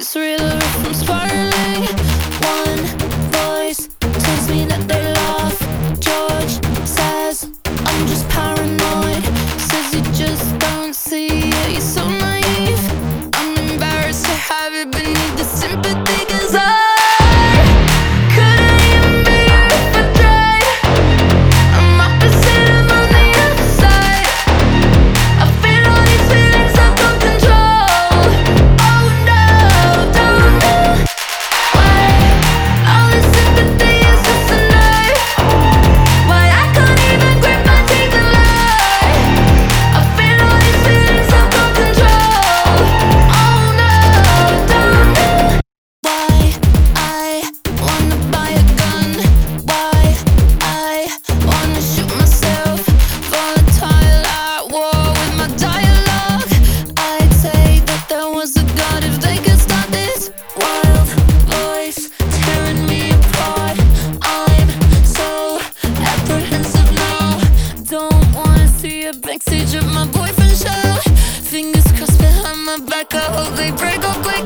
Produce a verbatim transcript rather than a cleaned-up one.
this real or if I'm spiraling. One voice tells me that they laugh. George says I'm just paranoid. Says you just don't see it, you're so naive. I'm embarrassed to have it beneath the sympathy, cause I backstage of my boyfriend's show. Fingers crossed behind my back, I hope they break up quick.